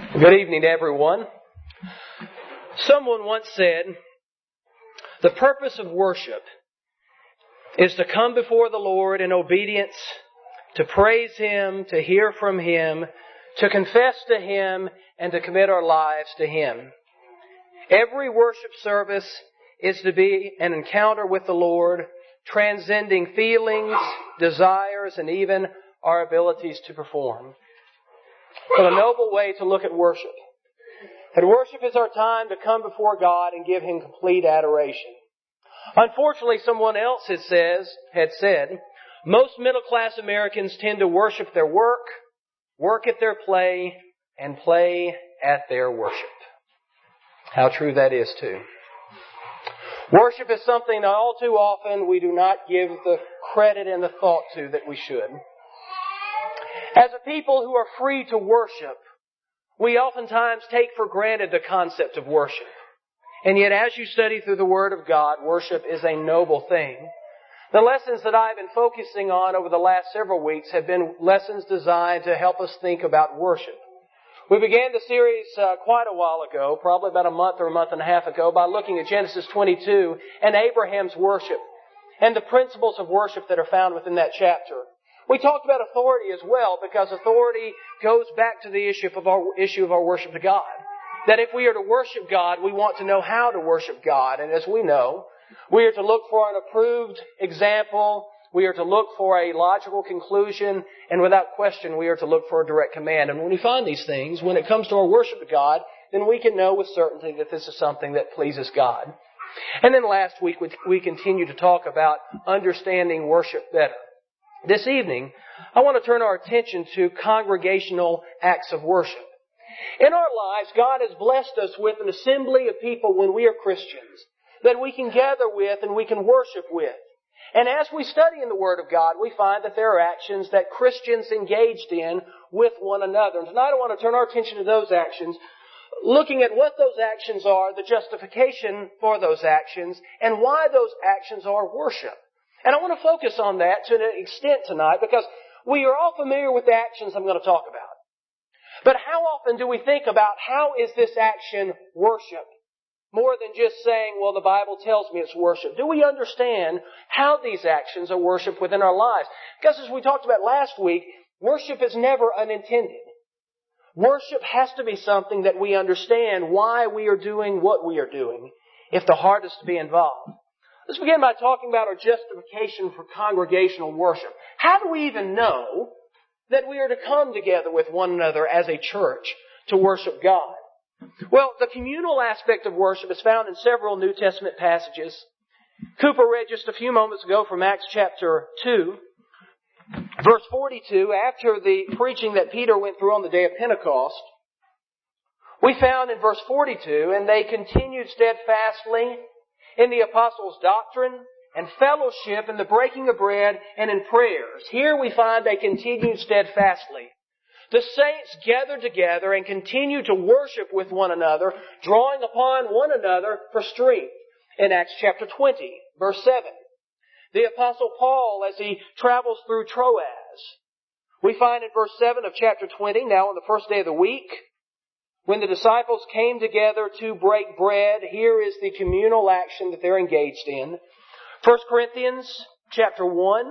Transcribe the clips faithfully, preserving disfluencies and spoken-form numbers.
Good evening to everyone. Someone once said, the purpose of worship is to come before the Lord in obedience, to praise Him, to hear from Him, to confess to Him, and to commit our lives to Him. Every worship service is to be an encounter with the Lord, transcending feelings, desires, and even our abilities to perform. What a noble way to look at worship. And worship is our time to come before God and give Him complete adoration. Unfortunately, someone else has says, had said, most middle-class Americans tend to worship their work, work at their play, and play at their worship. How true that is, too. Worship is something that all too often we do not give the credit and the thought to that we should. As a people who are free to worship, we oftentimes take for granted the concept of worship. And yet as you study through the Word of God, worship is a noble thing. The lessons that I've been focusing on over the last several weeks have been lessons designed to help us think about worship. We began the series uh, quite a while ago, probably about a month or a month and a half ago, by looking at Genesis twenty-two and Abraham's worship and the principles of worship that are found within that chapter. We talked about authority as well, because authority goes back to the issue of our issue of our worship to God. That if we are to worship God, we want to know how to worship God. And as we know, we are to look for an approved example. We are to look for a logical conclusion. And without question, we are to look for a direct command. And when we find these things, when it comes to our worship of God, then we can know with certainty that this is something that pleases God. And then last week, we continue to talk about understanding worship better. This evening, I want to turn our attention to congregational acts of worship. In our lives, God has blessed us with an assembly of people when we are Christians that we can gather with and we can worship with. And as we study in the Word of God, we find that there are actions that Christians engaged in with one another. And tonight I want to turn our attention to those actions, looking at what those actions are, the justification for those actions, and why those actions are worship. And I want to focus on that to an extent tonight, because we are all familiar with the actions I'm going to talk about. But how often do we think about how is this action worship? More than just saying, well, the Bible tells me it's worship. Do we understand how these actions are worship within our lives? Because as we talked about last week, worship is never unintended. Worship has to be something that we understand why we are doing what we are doing, if the heart is to be involved. Let's begin by talking about our justification for congregational worship. How do we even know that we are to come together with one another as a church to worship God? Well, the communal aspect of worship is found in several New Testament passages. Cooper read just a few moments ago from Acts chapter two, verse forty-two, after the preaching that Peter went through on the day of Pentecost. We found in verse forty-two, and they continued steadfastly in the apostles' doctrine and fellowship, in the breaking of bread, and in prayers. Here we find they continued steadfastly. The saints gathered together and continued to worship with one another, drawing upon one another for strength. In Acts chapter twenty, verse seven. The apostle Paul, as he travels through Troas, we find in verse seven of chapter twenty, now on the first day of the week, when the disciples came together to break bread, here is the communal action that they're engaged in. First Corinthians chapter one,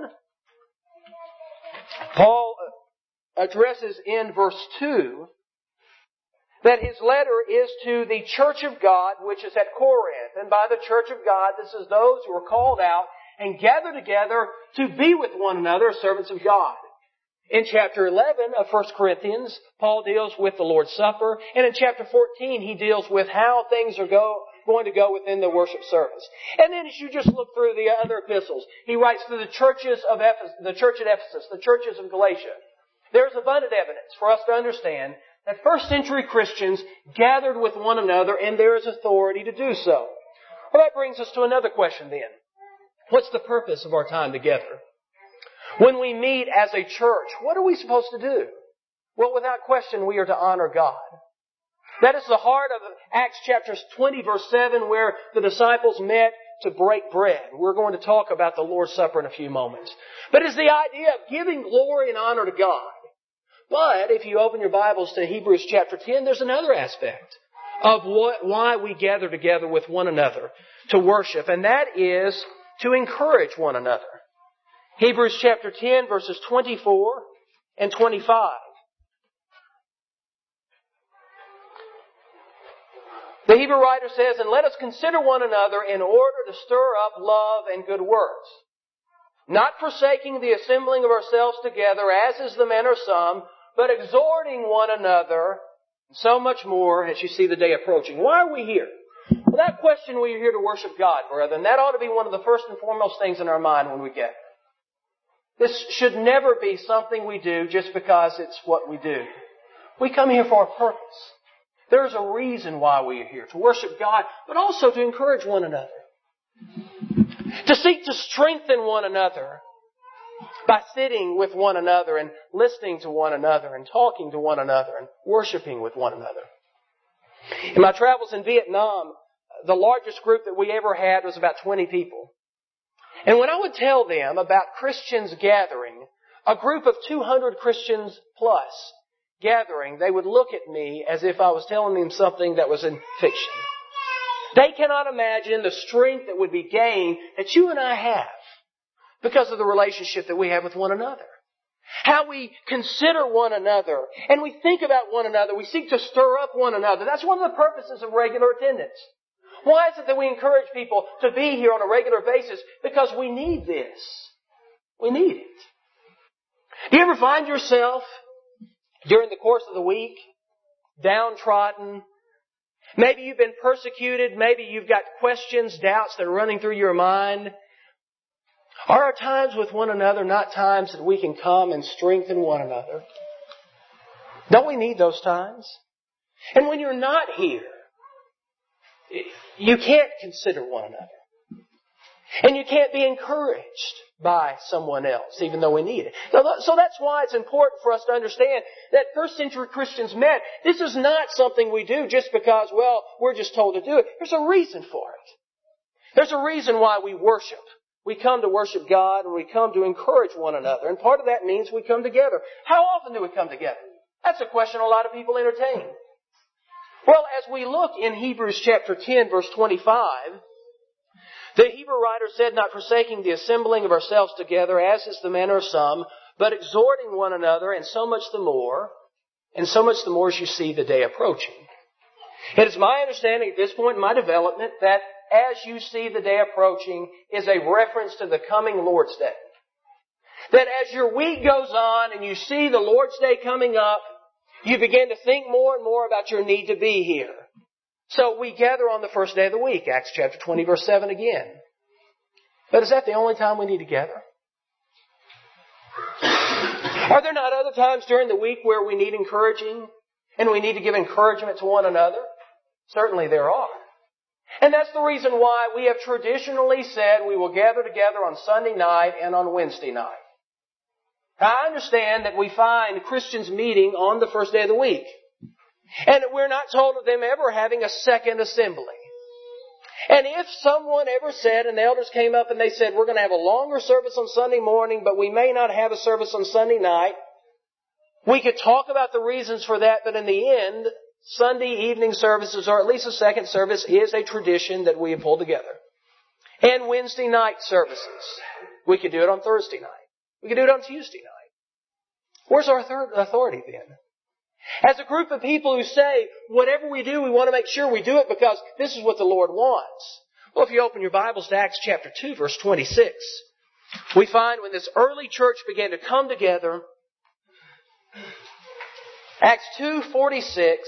Paul addresses in verse two that his letter is to the church of God, which is at Corinth. And by the church of God, this is those who are called out and gathered together to be with one another, servants of God. In chapter eleven of First Corinthians, Paul deals with the Lord's Supper. And in chapter fourteen, he deals with how things are go, going to go within the worship service. And then as you just look through the other epistles, he writes to the churches of Ephesus, the church at Ephesus, the churches of Galatia. There's abundant evidence for us to understand that first century Christians gathered with one another, and there is authority to do so. Well, that brings us to another question then. What's the purpose of our time together? When we meet as a church, what are we supposed to do? Well, without question, we are to honor God. That is the heart of Acts chapter twenty, verse seven, where the disciples met to break bread. We're going to talk about the Lord's Supper in a few moments. But it's the idea of giving glory and honor to God. But if you open your Bibles to Hebrews chapter ten, there's another aspect of what, why we gather together with one another to worship, and that is to encourage one another. Hebrews chapter ten, verses twenty-four and twenty-five. The Hebrew writer says, "And let us consider one another in order to stir up love and good works, not forsaking the assembling of ourselves together, as is the manner of some, but exhorting one another, so much more as you see the day approaching." Why are we here? Well, that question, we are here to worship God, brethren, that ought to be one of the first and foremost things in our mind when we gather. This should never be something we do just because it's what we do. We come here for a purpose. There's a reason why we are here, to worship God, but also to encourage one another. To seek to strengthen one another by sitting with one another and listening to one another and talking to one another and worshiping with one another. In my travels in Vietnam, the largest group that we ever had was about twenty people. And when I would tell them about Christians gathering, a group of two hundred Christians plus gathering, they would look at me as if I was telling them something that was in fiction. They cannot imagine the strength that would be gained that you and I have because of the relationship that we have with one another. How we consider one another and we think about one another. We seek to stir up one another. That's one of the purposes of regular attendance. Why is it that we encourage people to be here on a regular basis? Because we need this. We need it. Do you ever find yourself during the course of the week downtrodden? Maybe you've been persecuted. Maybe you've got questions, doubts that are running through your mind. Are our times with one another not times that we can come and strengthen one another? Don't we need those times? And when you're not here, you can't consider one another. And you can't be encouraged by someone else, even though we need it. So that's why it's important for us to understand that first century Christians met. This is not something we do just because, well, we're just told to do it. There's a reason for it. There's a reason why we worship. We come to worship God and we come to encourage one another. And part of that means we come together. How often do we come together? That's a question a lot of people entertain. Well, as we look in Hebrews chapter ten, verse twenty-five, the Hebrew writer said, "Not forsaking the assembling of ourselves together, as is the manner of some, but exhorting one another, and so much the more, and so much the more as you see the day approaching." It is my understanding at this point in my development that "as you see the day approaching" is a reference to the coming Lord's Day. That as your week goes on and you see the Lord's Day coming up, you begin to think more and more about your need to be here. So we gather on the first day of the week, Acts chapter twenty, verse seven again. But is that the only time we need to gather? Are there not other times during the week where we need encouraging and we need to give encouragement to one another? Certainly there are. And that's the reason why we have traditionally said we will gather together on Sunday night and on Wednesday night. Now, I understand that we find Christians meeting on the first day of the week. And that we're not told of them ever having a second assembly. And if someone ever said, and the elders came up and they said, "We're going to have a longer service on Sunday morning, but we may not have a service on Sunday night," we could talk about the reasons for that, but in the end, Sunday evening services, or at least a second service, is a tradition that we have pulled together. And Wednesday night services. We could do it on Thursday night. We could do it on Tuesday night. Where's our third authority then? As a group of people who say, whatever we do, we want to make sure we do it because this is what the Lord wants. Well, if you open your Bibles to Acts chapter two, verse twenty-six, we find when this early church began to come together, Acts two forty-six,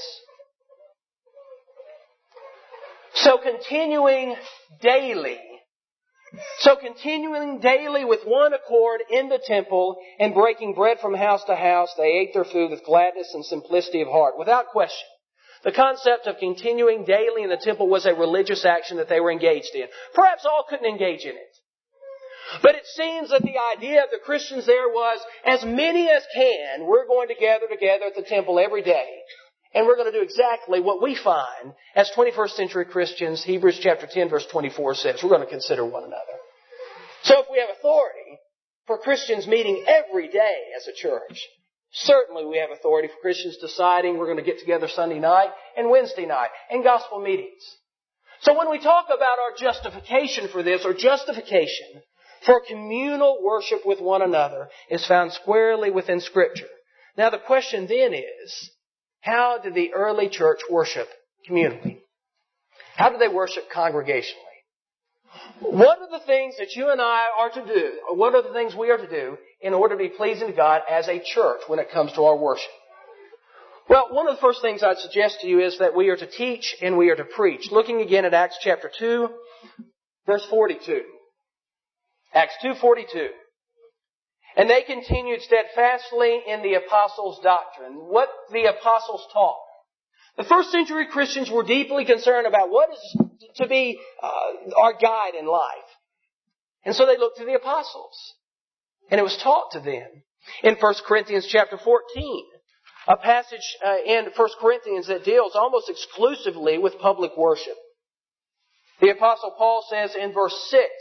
so continuing daily, So continuing daily with one accord in the temple and breaking bread from house to house, they ate their food with gladness and simplicity of heart. Without question, the concept of continuing daily in the temple was a religious action that they were engaged in. Perhaps all couldn't engage in it. But it seems that the idea of the Christians there was, as many as can, we're going to gather together at the temple every day. And we're going to do exactly what we find as twenty-first century Christians, Hebrews chapter ten, verse twenty-four says. We're going to consider one another. So if we have authority for Christians meeting every day as a church, Certainly we have authority for Christians deciding we're going to get together Sunday night and Wednesday night and gospel meetings. So when we talk about our justification for this, or justification for communal worship with one another, is found squarely within Scripture. Now the question then is, how did the early church worship communally? How did they worship congregationally? What are the things that you and I are to do, or what are the things we are to do in order to be pleasing to God as a church when it comes to our worship? Well, one of the first things I'd suggest to you is that we are to teach and we are to preach. Looking again at Acts chapter two, verse forty-two. Acts two forty-two. And they continued steadfastly in the apostles' doctrine. What the apostles taught. The first century Christians were deeply concerned about what is to be uh, our guide in life. And so they looked to the apostles. And it was taught to them. In First Corinthians chapter fourteen, a passage uh, in First Corinthians that deals almost exclusively with public worship. The apostle Paul says in verse six,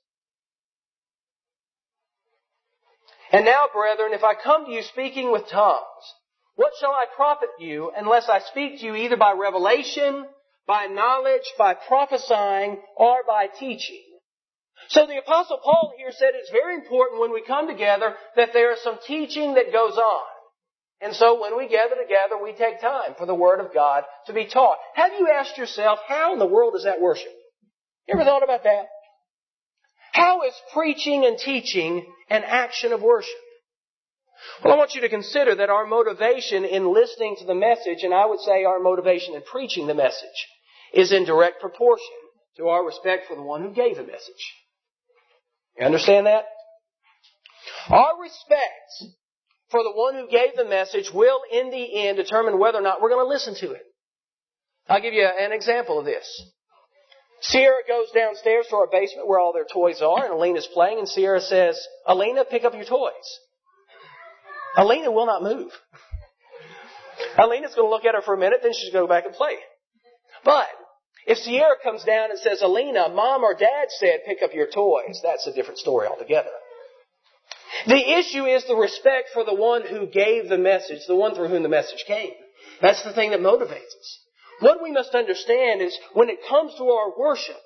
"And now, brethren, if I come to you speaking with tongues, what shall I profit you unless I speak to you either by revelation, by knowledge, by prophesying, or by teaching?" So the Apostle Paul here said it's very important when we come together that there is some teaching that goes on. And so when we gather together, we take time for the Word of God to be taught. Have you asked yourself, how in the world is that worship? You ever thought about that? How is preaching and teaching an action of worship? Well, I want you to consider that our motivation in listening to the message, and I would say our motivation in preaching the message, is in direct proportion to our respect for the one who gave the message. You understand that? Our respect for the one who gave the message will, in the end, determine whether or not we're going to listen to it. I'll give you an example of this. Sierra goes downstairs to our basement where all their toys are, and Alina's playing, and Sierra says, "Alina, pick up your toys." Alina will not move. Alina's going to look at her for a minute, then she's going to go back and play. But if Sierra comes down and says, "Alina, Mom or Dad said pick up your toys," that's a different story altogether. The issue is the respect for the one who gave the message, the one through whom the message came. That's the thing that motivates us. What we must understand is when it comes to our worship,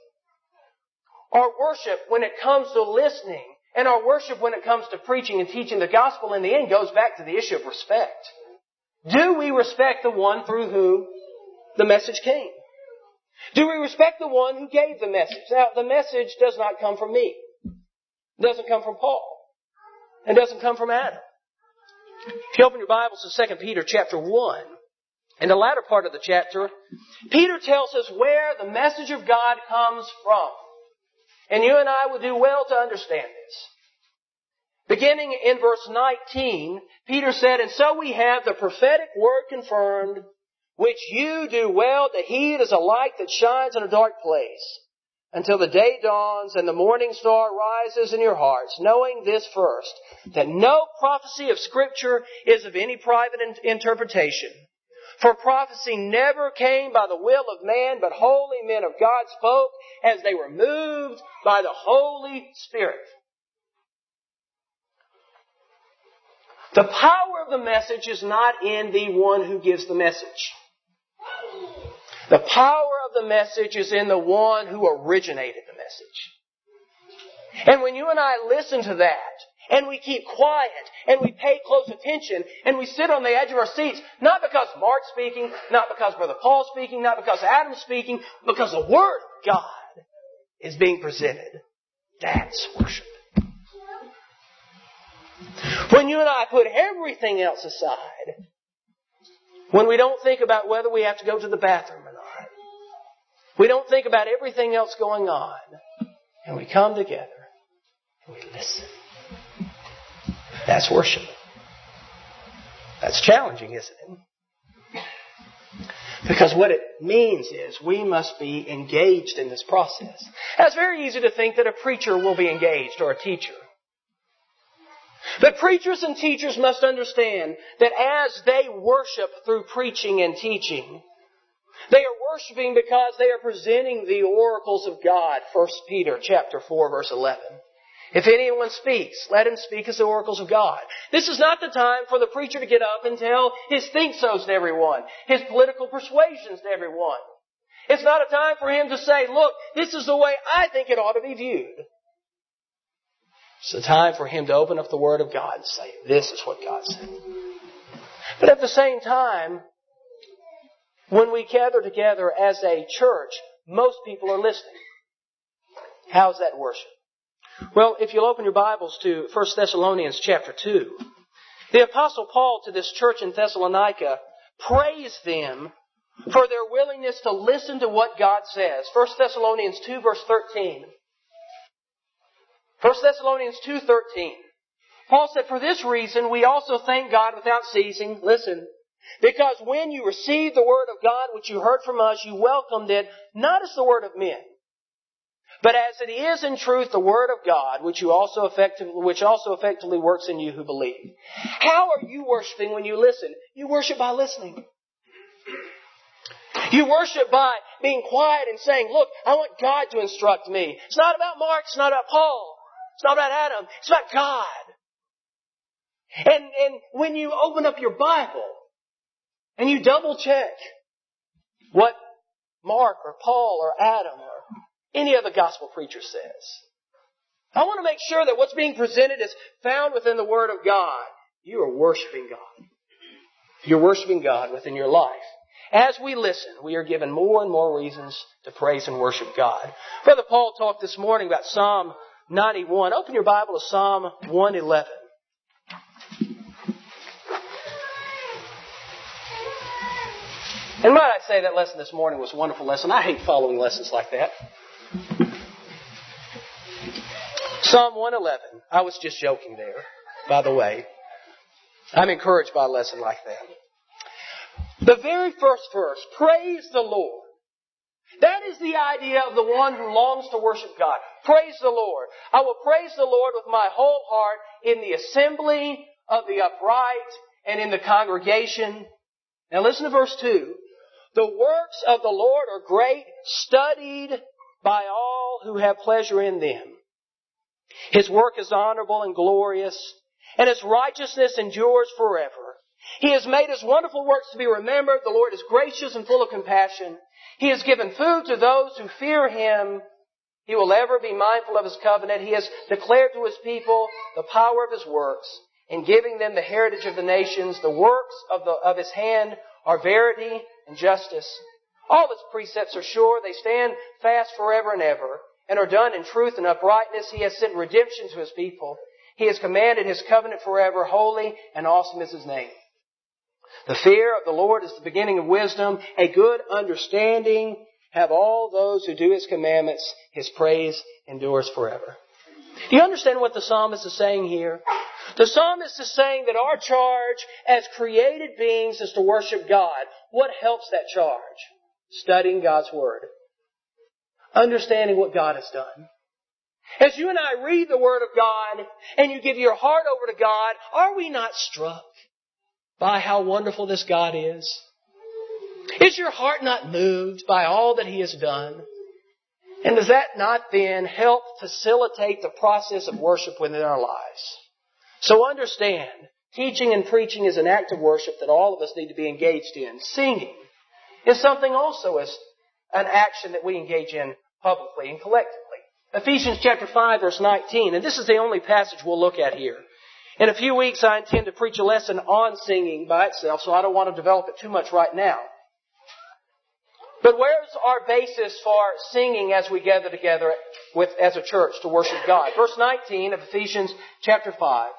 our worship when it comes to listening, and our worship when it comes to preaching and teaching the gospel, in the end goes back to the issue of respect. Do we respect the one through whom the message came? Do we respect the one who gave the message? Now, the message does not come from me. It doesn't come from Paul. It doesn't come from Adam. If you open your Bibles to Second Peter chapter one, in the latter part of the chapter, Peter tells us where the message of God comes from. And you and I would do well to understand this. Beginning in verse nineteen, Peter said, "And so we have the prophetic word confirmed, which you do well to heed as a light that shines in a dark place, until the day dawns and the morning star rises in your hearts, knowing this first, that no prophecy of Scripture is of any private interpretation. For prophecy never came by the will of man, but holy men of God spoke as they were moved by the Holy Spirit." The power of the message is not in the one who gives the message. The power of the message is in the one who originated the message. And when you and I listen to that, and we keep quiet, and we pay close attention, and we sit on the edge of our seats, not because Mark's speaking, not because Brother Paul's speaking, not because Adam's speaking, because the Word of God is being presented. That's worship. When you and I put everything else aside, when we don't think about whether we have to go to the bathroom or not, we don't think about everything else going on, and we come together and we listen. That's worship. That's challenging, isn't it? Because what it means is we must be engaged in this process. Now, it's very easy to think that a preacher will be engaged or a teacher. But preachers and teachers must understand that as they worship through preaching and teaching, they are worshiping because they are presenting the oracles of God. First Peter chapter four, verse eleven. If anyone speaks, let him speak as the oracles of God. This is not the time for the preacher to get up and tell his think-sos to everyone, his political persuasions to everyone. It's not a time for him to say, look, this is the way I think it ought to be viewed. It's a time for him to open up the Word of God and say, this is what God said. But at the same time, when we gather together as a church, most people are listening. How's that worship? Well, if you'll open your Bibles to First Thessalonians chapter two, the Apostle Paul to this church in Thessalonica praised them for their willingness to listen to what God says. First Thessalonians two verse thirteen. First Thessalonians two thirteen. Paul said, for this reason we also thank God without ceasing. Listen. Because when you received the word of God which you heard from us, you welcomed it, not as the word of men, but as it is in truth the word of God, which you also effectively, which also effectively works in you who believe. How are you worshiping when you listen? You worship by listening. You worship by being quiet and saying, look, I want God to instruct me. It's not about Mark, it's not about Paul, it's not about Adam, it's about God. And, and when you open up your Bible and you double check what Mark or Paul or Adam or any other gospel preacher says, I want to make sure that what's being presented is found within the Word of God. You are worshiping God. You're worshiping God within your life. As we listen, we are given more and more reasons to praise and worship God. Brother Paul talked this morning about Psalm ninety-one. Open your Bible to Psalm one eleven. And might I say that lesson this morning was a wonderful lesson. I hate following lessons like that. Psalm one eleven. I was just joking there, by the way. I'm encouraged by a lesson like that. The very first verse, praise the Lord. That is the idea of the one who longs to worship God. Praise the Lord. I will praise the Lord with my whole heart in the assembly of the upright and in the congregation. Now listen to verse two. The works of the Lord are great, studied by all who have pleasure in them. His work is honorable and glorious, and His righteousness endures forever. He has made His wonderful works to be remembered. The Lord is gracious and full of compassion. He has given food to those who fear Him. He will ever be mindful of His covenant. He has declared to His people the power of His works, in giving them the heritage of the nations. The works of, the, of His hand are verity and justice. All His precepts are sure. They stand fast forever and ever, and are done in truth and uprightness. He has sent redemption to His people. He has commanded His covenant forever. Holy and awesome is His name. The fear of the Lord is the beginning of wisdom. A good understanding have all those who do His commandments. His praise endures forever. Do you understand what the psalmist is saying here? The psalmist is saying that our charge as created beings is to worship God. What helps that charge? Studying God's Word. Understanding what God has done. As you and I read the Word of God and you give your heart over to God, are we not struck by how wonderful this God is? Is your heart not moved by all that He has done? And does that not then help facilitate the process of worship within our lives? So understand, teaching and preaching is an act of worship that all of us need to be engaged in. Singing is something also as an action that we engage in publicly and collectively. Ephesians chapter five verse nineteen, and this is the only passage we'll look at here. In a few weeks I intend to preach a lesson on singing by itself, so I don't want to develop it too much right now. But where's our basis for singing as we gather together with as a church to worship God? Verse nineteen of Ephesians chapter five.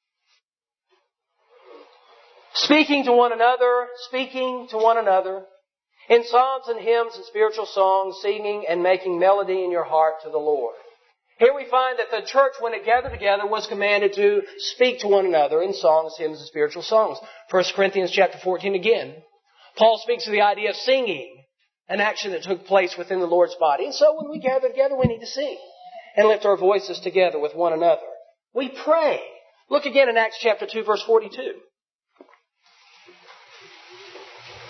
Speaking to one another, speaking to one another, in psalms and hymns and spiritual songs, singing and making melody in your heart to the Lord. Here we find that the church, when it gathered together, was commanded to speak to one another in songs, hymns, and spiritual songs. First Corinthians chapter fourteen again. Paul speaks of the idea of singing, an action that took place within the Lord's body. And so when we gather together, we need to sing and lift our voices together with one another. We pray. Look again in Acts chapter two, verse forty-two.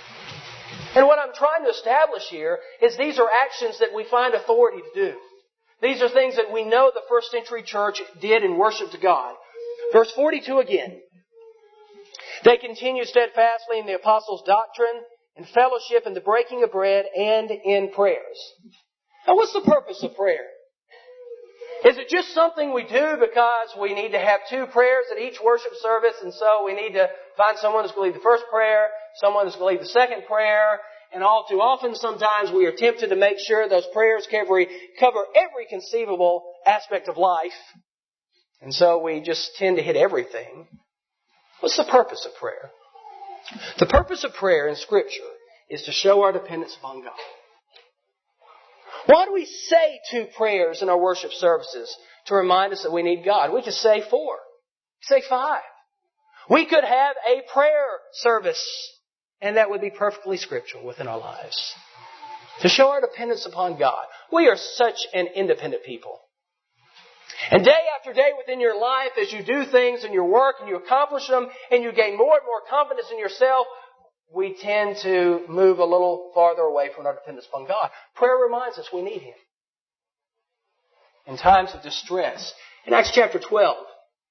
And what I'm trying to establish here is these are actions that we find authority to do. These are things that we know the first century church did in worship to God. Verse forty-two again. They continue steadfastly in the apostles' doctrine, in fellowship, in the breaking of bread, and in prayers. Now, what's the purpose of prayer? Is it just something we do because we need to have two prayers at each worship service, and so we need to find someone who's going to lead the first prayer, someone who's going to lead the second prayer, and all too often sometimes we are tempted to make sure those prayers cover, cover every conceivable aspect of life, and so we just tend to hit everything. What's the purpose of prayer? The purpose of prayer in Scripture is to show our dependence upon God. Why do we say two prayers in our worship services to remind us that we need God? We could say four. Say five. We could have a prayer service, and that would be perfectly scriptural within our lives. To show our dependence upon God. We are such an independent people. And day after day within your life, as you do things in your work and you accomplish them and you gain more and more confidence in yourself, we tend to move a little farther away from our dependence upon God. Prayer reminds us we need Him. In times of distress. In Acts chapter twelve,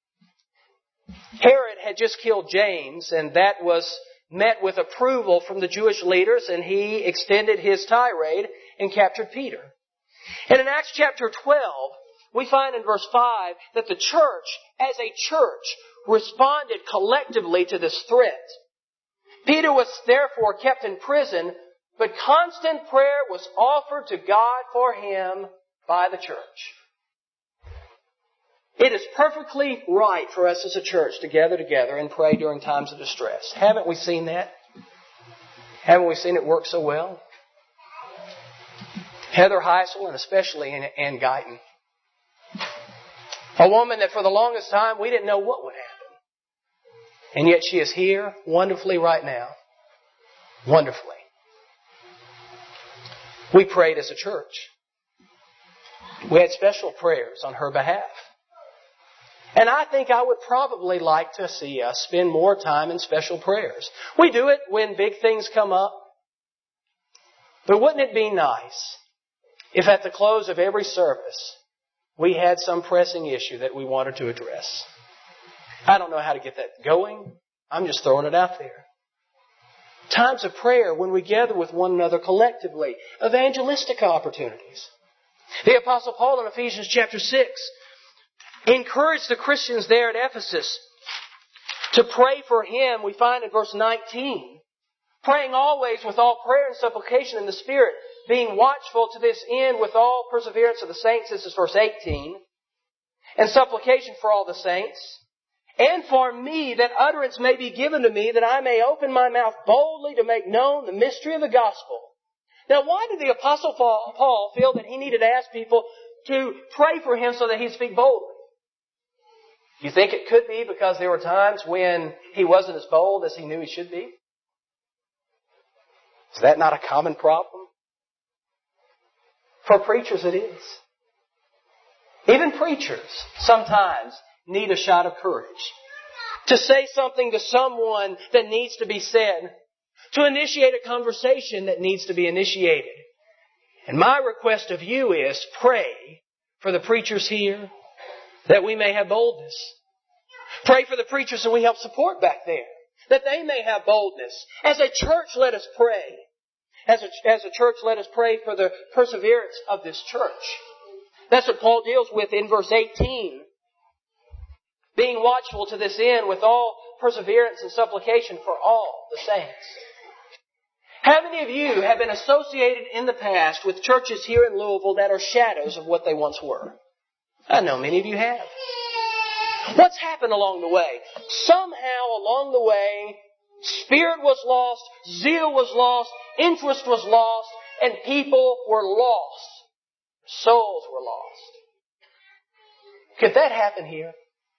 Herod had just killed James, and that was met with approval from the Jewish leaders, and he extended his tirade and captured Peter. And in Acts chapter twelve, we find in verse five that the church, as a church, responded collectively to this threat. Peter was therefore kept in prison, but constant prayer was offered to God for him by the church. It is perfectly right for us as a church to gather together and pray during times of distress. Haven't we seen that? Haven't we seen it work so well? Heather Heisel, and especially Ann Guyton. A woman that for the longest time we didn't know what would happen. And yet she is here wonderfully right now. Wonderfully. We prayed as a church. We had special prayers on her behalf. And I think I would probably like to see us spend more time in special prayers. We do it when big things come up. But wouldn't it be nice if at the close of every service we had some pressing issue that we wanted to address? I don't know how to get that going. I'm just throwing it out there. Times of prayer when we gather with one another collectively. Evangelistic opportunities. The Apostle Paul in Ephesians chapter six encouraged the Christians there at Ephesus to pray for him. We find in verse nineteen, praying always with all prayer and supplication in the Spirit, being watchful to this end with all perseverance of the saints. This is verse eighteen. And supplication for all the saints. And for me, that utterance may be given to me, that I may open my mouth boldly to make known the mystery of the gospel. Now, why did the Apostle Paul feel that he needed to ask people to pray for him so that he'd speak boldly? You think it could be because there were times when he wasn't as bold as he knew he should be? Is that not a common problem? For preachers it is. Even preachers sometimes need a shot of courage. To say something to someone that needs to be said. To initiate a conversation that needs to be initiated. And my request of you is pray for the preachers here that we may have boldness. Pray for the preachers that we help support back there, that they may have boldness. As a church, let us pray. As a, as a church, let us pray for the perseverance of this church. That's what Paul deals with in verse eighteen. Being watchful to this end with all perseverance and supplication for all the saints. How many of you have been associated in the past with churches here in Louisville that are shadows of what they once were? I know many of you have. What's happened along the way? Somehow along the way, spirit was lost, zeal was lost, interest was lost, and people were lost. Souls were lost. Could that happen here?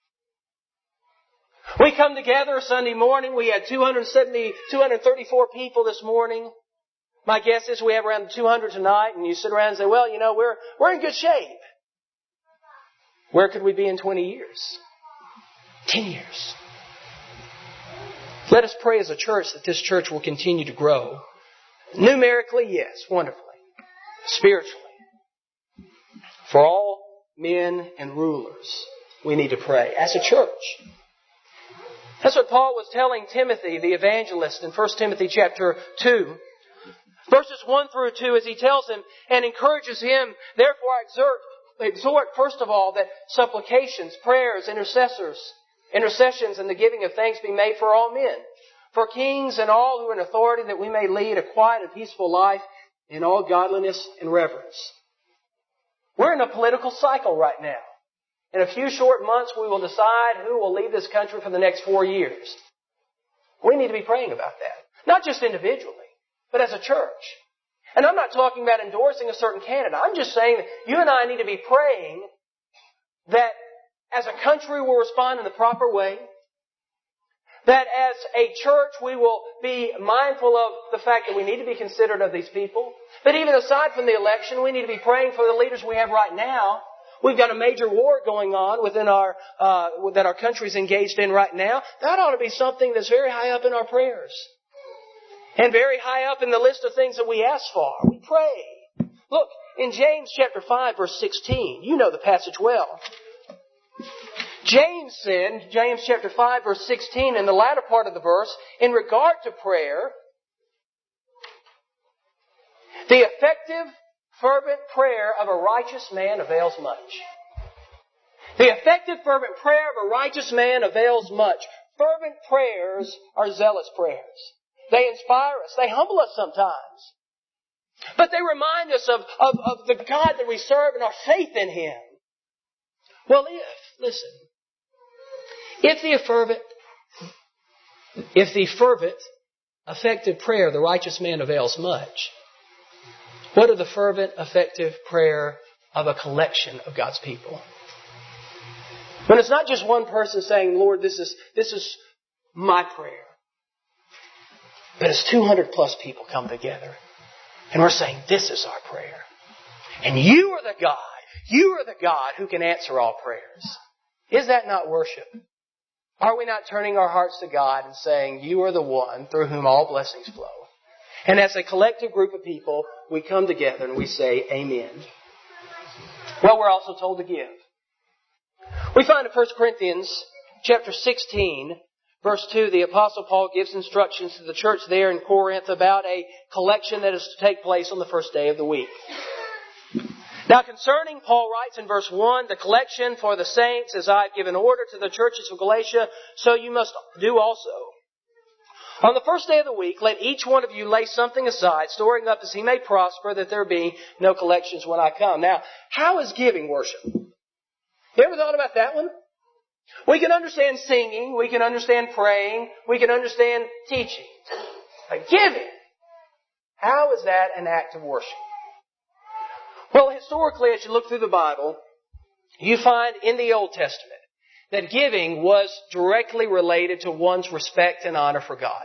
We come together Sunday morning. We had two hundred seventy, two hundred thirty-four people this morning. My guess is we have around two hundred tonight. And you sit around and say, well, you know, we're, we're in good shape. Where could we be in twenty years? ten years. Let us pray as a church that this church will continue to grow. Numerically, yes, wonderfully. Spiritually. For all men and rulers, we need to pray as a church. That's what Paul was telling Timothy, the evangelist, in First Timothy chapter two. Verses one through two, as he tells him and encourages him, therefore I exhort, exhort first of all, that supplications, prayers, intercessors, intercessions, and the giving of thanks be made for all men, for kings and all who are in authority, that we may lead a quiet and peaceful life in all godliness and reverence. We're in a political cycle right now. In a few short months, we will decide who will lead this country for the next four years. We need to be praying about that. Not just individually, but as a church. And I'm not talking about endorsing a certain candidate. I'm just saying that you and I need to be praying that as a country we'll respond in the proper way. That as a church we will be mindful of the fact that we need to be considerate of these people. But even aside from the election, we need to be praying for the leaders we have right now. We've got a major war going on within our uh, that our country's engaged in right now. That ought to be something that's very high up in our prayers. And very high up in the list of things that we ask for. We pray. Look, in James chapter five, verse sixteen, you know the passage well. James said, James chapter five, verse sixteen, in the latter part of the verse, in regard to prayer, the effective, fervent prayer of a righteous man avails much. The effective, fervent prayer of a righteous man avails much. Fervent prayers are zealous prayers. They inspire us. They humble us sometimes. But they remind us of, of, of the God that we serve and our faith in Him. Well, if, listen, if the fervent, if the fervent, effective prayer of the righteous man avails much, what are the fervent, effective prayer of a collection of God's people? When it's not just one person saying, Lord, this is, this is my prayer. But as two hundred plus people come together and we're saying, this is our prayer. And you are the God, you are the God who can answer all prayers. Is that not worship? Are we not turning our hearts to God and saying, you are the one through whom all blessings flow? And as a collective group of people, we come together and we say, Amen. Well, we're also told to give. We find in First Corinthians chapter sixteen, verse two, the Apostle Paul gives instructions to the church there in Corinth about a collection that is to take place on the first day of the week. Now concerning, Paul writes in verse one, the collection for the saints, as I have given order to the churches of Galatia, so you must do also. On the first day of the week, let each one of you lay something aside, storing up as he may prosper, that there be no collections when I come. Now, how is giving worship? You ever thought about that one? We can understand singing, we can understand praying, we can understand teaching. But giving, how is that an act of worship? Well, historically, as you look through the Bible, you find in the Old Testament that giving was directly related to one's respect and honor for God.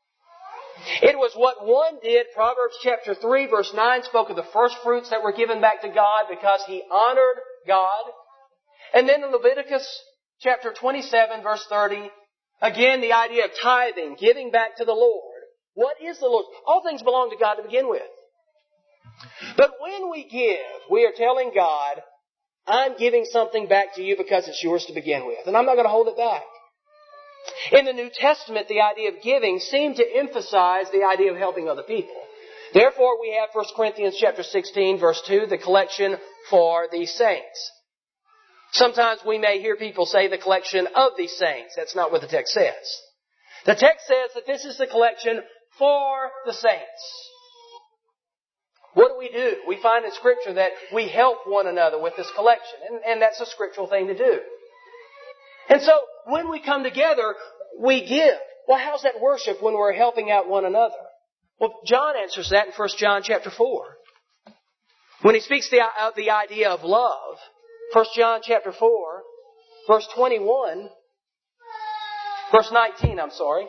It was what one did. Proverbs chapter three, verse nine spoke of the first fruits that were given back to God because he honored God. And then in Leviticus chapter twenty-seven, verse thirty, again the idea of tithing, giving back to the Lord. What is the Lord? All things belong to God to begin with. But when we give, we are telling God, I'm giving something back to you because it's yours to begin with. And I'm not going to hold it back. In the New Testament, the idea of giving seemed to emphasize the idea of helping other people. Therefore, we have First Corinthians chapter sixteen, verse two, the collection for the saints. Sometimes we may hear people say the collection of the saints. That's not what the text says. The text says that this is the collection for the saints. What do we do? We find in Scripture that we help one another with this collection. And, and that's a scriptural thing to do. And so, when we come together, we give. Well, how's that worship when we're helping out one another? Well, John answers that in First John chapter four. When he speaks the, of the idea of love, First John chapter four, verse twenty-one, verse nineteen, I'm sorry,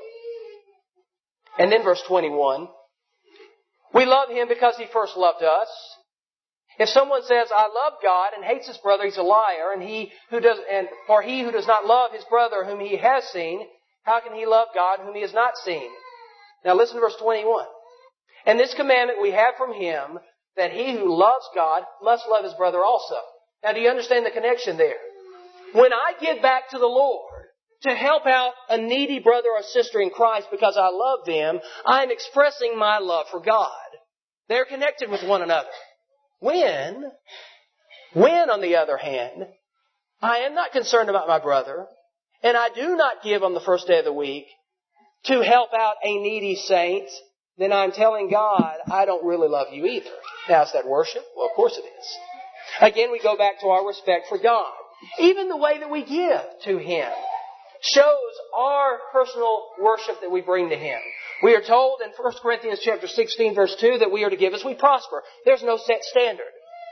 and then verse twenty-one. We love Him because He first loved us. If someone says, I love God, and hates his brother, he's a liar, and he who does, and for he who does not love his brother whom he has seen, how can he love God whom he has not seen? Now listen to verse twenty-one. And this commandment we have from Him, that he who loves God must love his brother also. Now, do you understand the connection there? When I give back to the Lord to help out a needy brother or sister in Christ because I love them, I am expressing my love for God. They're connected with one another. When, when, on the other hand, I am not concerned about my brother, and I do not give on the first day of the week to help out a needy saint, then I'm telling God, I don't really love you either. Now, is that worship? Well, of course it is. Again, we go back to our respect for God. Even the way that we give to Him shows our personal worship that we bring to Him. We are told in First Corinthians chapter sixteen, verse two, that we are to give as we prosper. There's no set standard.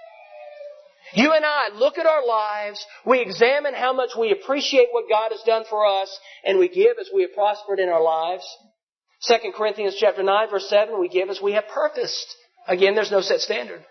You and I look at our lives, we examine how much we appreciate what God has done for us, and we give as we have prospered in our lives. Second Corinthians chapter nine, verse seven, we give as we have purposed. Again, there's no set standard.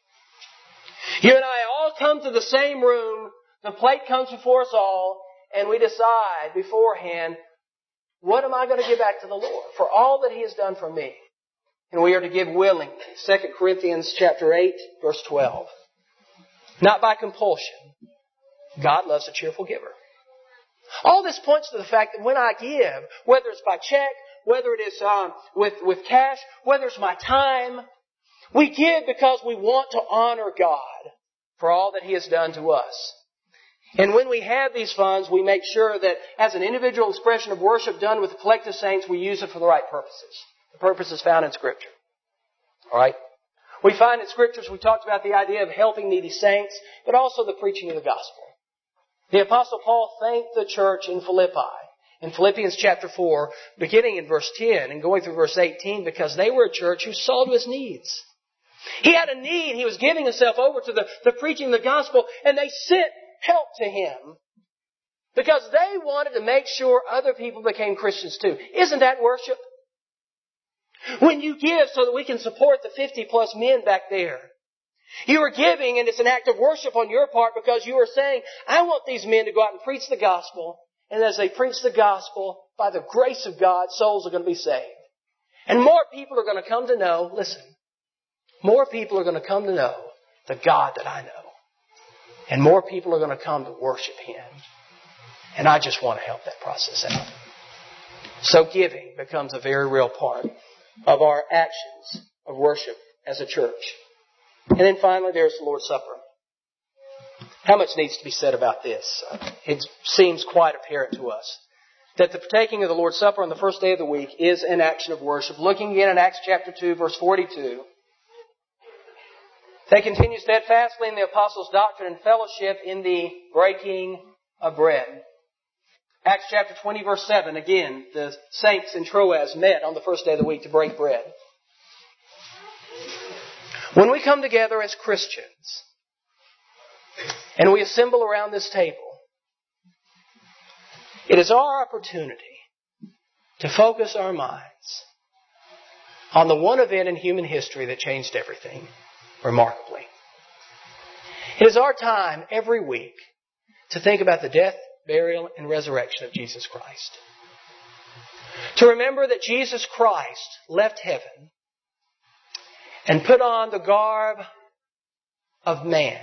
You and I all come to the same room, the plate comes before us all, and we decide beforehand, what am I going to give back to the Lord for all that He has done for me? And we are to give willingly. Second Corinthians chapter eight, verse twelve. Not by compulsion. God loves a cheerful giver. All this points to the fact that when I give, whether it's by check, whether it is um, with, with cash, whether it's my time, we give because we want to honor God for all that He has done to us. And when we have these funds, we make sure that as an individual expression of worship done with the collective saints, we use it for the right purposes. The purposes found in Scripture. All right? We find in Scriptures, we talked about the idea of helping needy saints, but also the preaching of the gospel. The Apostle Paul thanked the church in Philippi, in Philippians chapter four, beginning in verse ten and going through verse eighteen, because they were a church who saw to his needs. He had a need. He was giving himself over to the, the preaching of the gospel, and they sent help to him because they wanted to make sure other people became Christians too. Isn't that worship? When you give so that we can support the fifty plus men back there, you are giving, and it's an act of worship on your part because you are saying, I want these men to go out and preach the gospel, and as they preach the gospel, by the grace of God, souls are going to be saved. And more people are going to come to know, listen, more people are going to come to know the God that I know. And more people are going to come to worship Him. And I just want to help that process out. So giving becomes a very real part of our actions of worship as a church. And then finally, there's the Lord's Supper. How much needs to be said about this? It seems quite apparent to us that the partaking of the Lord's Supper on the first day of the week is an action of worship. Looking again in Acts chapter two, verse forty-two. They continue steadfastly in the apostles' doctrine and fellowship in the breaking of bread. Acts chapter twenty, verse seven. Again, the saints in Troas met on the first day of the week to break bread. When we come together as Christians and we assemble around this table, it is our opportunity to focus our minds on the one event in human history that changed everything remarkably. It is our time every week to think about the death, burial, and resurrection of Jesus Christ. To remember that Jesus Christ left heaven and put on the garb of man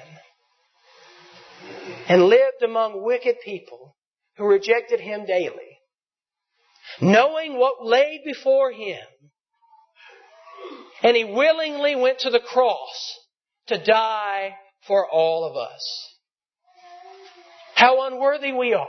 and lived among wicked people who rejected Him daily, knowing what lay before Him. And He willingly went to the cross to die for all of us. How unworthy we are.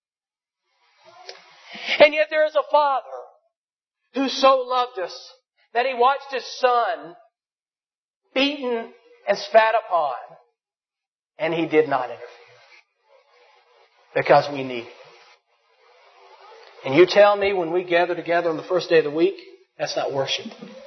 And yet there is a Father who so loved us that He watched His Son beaten and spat upon, and He did not interfere. Because we need Him. And you tell me when we gather together on the first day of the week, that's not worship.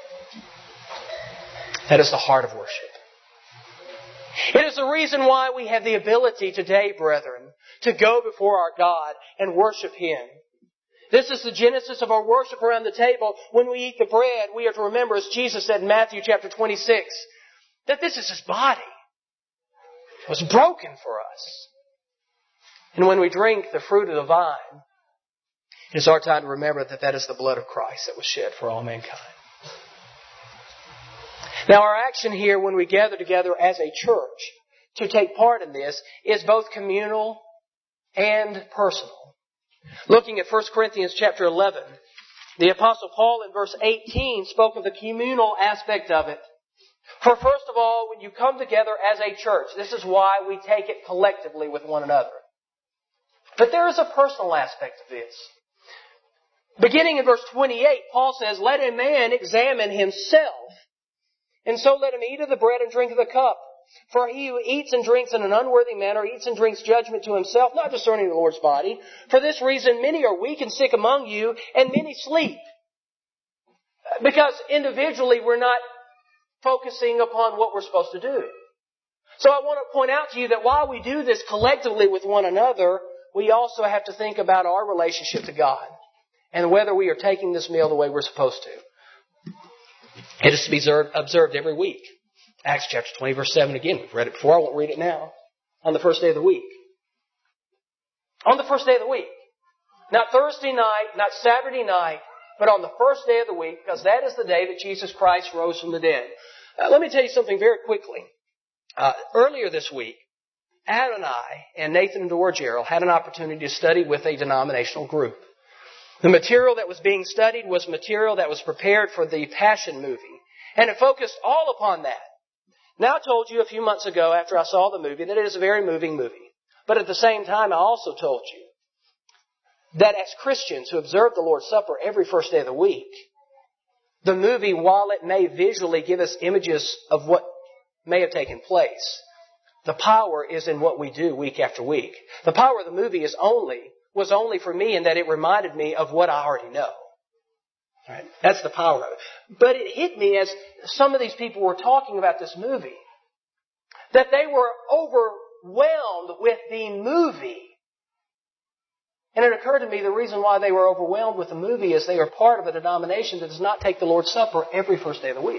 That is the heart of worship. It is the reason why we have the ability today, brethren, to go before our God and worship Him. This is the genesis of our worship around the table. When we eat the bread, we are to remember, as Jesus said in Matthew chapter twenty-six, that this is His body. It was broken for us. And when we drink the fruit of the vine, it is our time to remember that that is the blood of Christ that was shed for all mankind. Now our action here when we gather together as a church to take part in this is both communal and personal. Looking at First Corinthians chapter eleven, the Apostle Paul in verse eighteen spoke of the communal aspect of it. For first of all, when you come together as a church, this is why we take it collectively with one another. But there is a personal aspect of this. Beginning in verse twenty-eight, Paul says, "Let a man examine himself, and so let him eat of the bread and drink of the cup. For he who eats and drinks in an unworthy manner eats and drinks judgment to himself, not discerning the Lord's body. For this reason many are weak and sick among you, and many sleep." Because individually we're not focusing upon what we're supposed to do. So I want to point out to you that while we do this collectively with one another, we also have to think about our relationship to God and whether we are taking this meal the way we're supposed to. It is to be observed every week. Acts chapter twenty, verse seven again. We've read it before. I won't read it now. On the first day of the week. On the first day of the week. Not Thursday night, not Saturday night, but on the first day of the week, because that is the day that Jesus Christ rose from the dead. Uh, let me tell you something very quickly. Uh, earlier this week, Adam and I and Nathan and Dora Gerald had an opportunity to study with a denominational group. The material that was being studied was material that was prepared for the Passion movie. And it focused all upon that. Now I told you a few months ago after I saw the movie that it is a very moving movie. But at the same time, I also told you that as Christians who observe the Lord's Supper every first day of the week, the movie, while it may visually give us images of what may have taken place, the power is in what we do week after week. The power of the movie is only, was only for me in that it reminded me of what I already know. Right? That's the power of it. But it hit me as some of these people were talking about this movie, that they were overwhelmed with the movie. And it occurred to me the reason why they were overwhelmed with the movie is they are part of a denomination that does not take the Lord's Supper every first day of the week.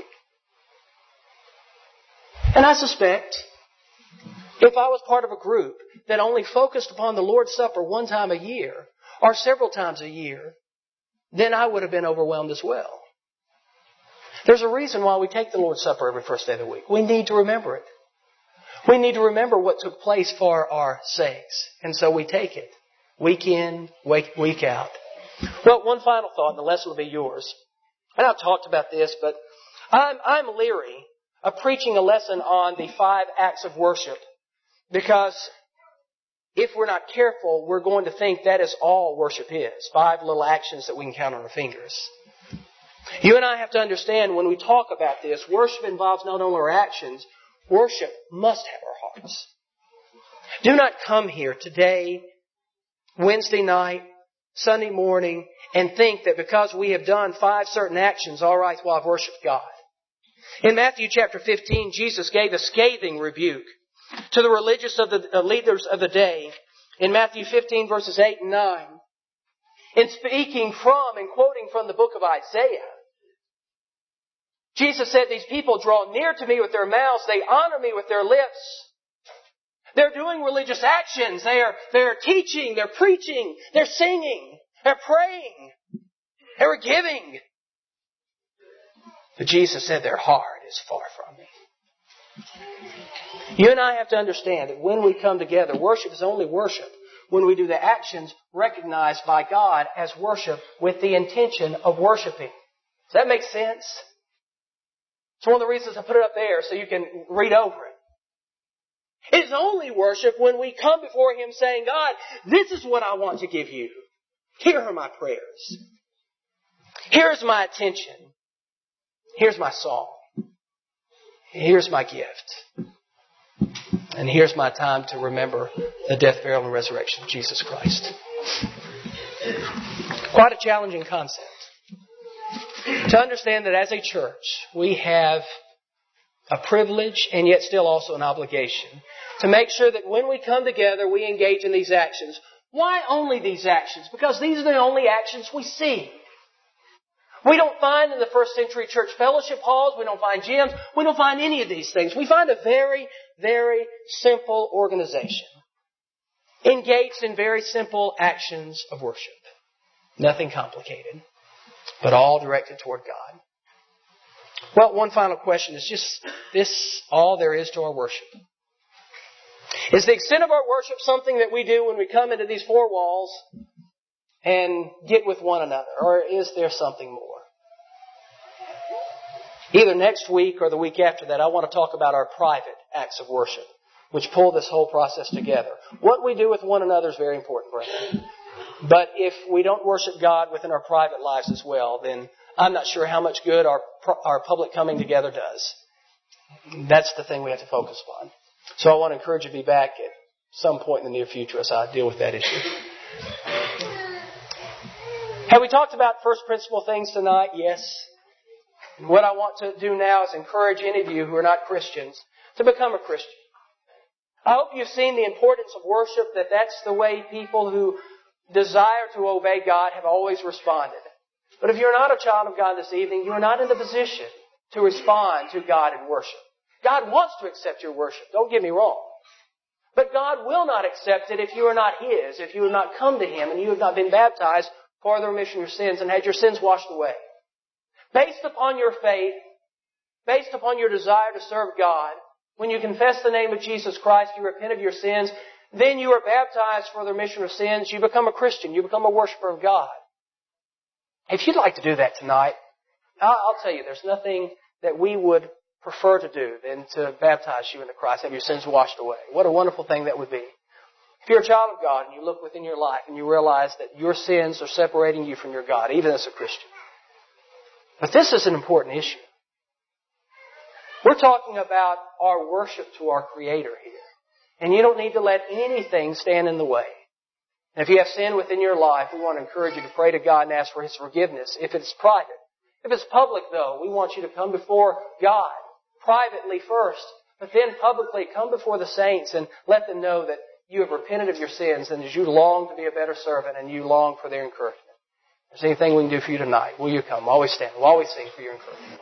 And I suspect if I was part of a group that only focused upon the Lord's Supper one time a year or several times a year, then I would have been overwhelmed as well. There's a reason why we take the Lord's Supper every first day of the week. We need to remember it. We need to remember what took place for our sakes. And so we take it week in, week, week out. Well, one final thought, and the lesson will be yours. And I've talked about this, but I'm, I'm leery of preaching a lesson on the five acts of worship, because if we're not careful, we're going to think that is all worship is. Five little actions that we can count on our fingers. You and I have to understand when we talk about this, worship involves not only our actions, worship must have our hearts. Do not come here today, Wednesday night, Sunday morning, and think that because we have done five certain actions, all right, well, I've worshiped God. In Matthew chapter fifteen, Jesus gave a scathing rebuke to the religious of the uh, leaders of the day in Matthew fifteen verses eight and nine. In speaking from and quoting from the book of Isaiah, Jesus said, "These people draw near to me with their mouths. They honor me with their lips. They're doing religious actions. They are, they're teaching. They're preaching. They're singing. They're praying. They're giving." But Jesus said, "Their heart is far from me." You and I have to understand that when we come together, worship is only worship when we do the actions recognized by God as worship with the intention of worshiping. Does that make sense? It's one of the reasons I put it up there so you can read over it. It is only worship when we come before Him saying, "God, this is what I want to give you. Here are my prayers. Here's my attention. Here's my song. Here's my gift. And here's my time to remember the death, burial, and resurrection of Jesus Christ." Quite a challenging concept. To understand that as a church, we have a privilege and yet still also an obligation to make sure that when we come together, we engage in these actions. Why only these actions? Because these are the only actions we see. We don't find in the first century church fellowship halls, we don't find gyms, we don't find any of these things. We find a very, very simple organization engaged in very simple actions of worship. Nothing complicated, but all directed toward God. Well, one final question. Is just this all there is to our worship? Is the extent of our worship something that we do when we come into these four walls and get with one another? Or is there something more? Either next week or the week after that, I want to talk about our private acts of worship, which pull this whole process together. What we do with one another is very important, brethren. But if we don't worship God within our private lives as well, then I'm not sure how much good our our public coming together does. That's the thing we have to focus upon. So I want to encourage you to be back at some point in the near future as I deal with that issue. Have we talked about first principle things tonight? Yes. What I want to do now is encourage any of you who are not Christians to become a Christian. I hope you've seen the importance of worship, that that's the way people who desire to obey God have always responded. But if you're not a child of God this evening, you are not in the position to respond to God in worship. God wants to accept your worship. Don't get me wrong. But God will not accept it if you are not His, if you have not come to Him and you have not been baptized for the remission of your sins and had your sins washed away. Based upon your faith, based upon your desire to serve God, when you confess the name of Jesus Christ, you repent of your sins, then you are baptized for the remission of sins, you become a Christian, you become a worshiper of God. If you'd like to do that tonight, I'll tell you, there's nothing that we would prefer to do than to baptize you into Christ, have your sins washed away. What a wonderful thing that would be. If you're a child of God and you look within your life and you realize that your sins are separating you from your God, even as a Christian. But this is an important issue. We're talking about our worship to our Creator here. And you don't need to let anything stand in the way. And if you have sin within your life, we want to encourage you to pray to God and ask for His forgiveness if it's private. If it's public, though, we want you to come before God privately first, but then publicly come before the saints and let them know that you have repented of your sins and that you long to be a better servant and you long for their encouragement. If there's anything we can do for you tonight, will you come? Always stand. We'll always sing for your encouragement.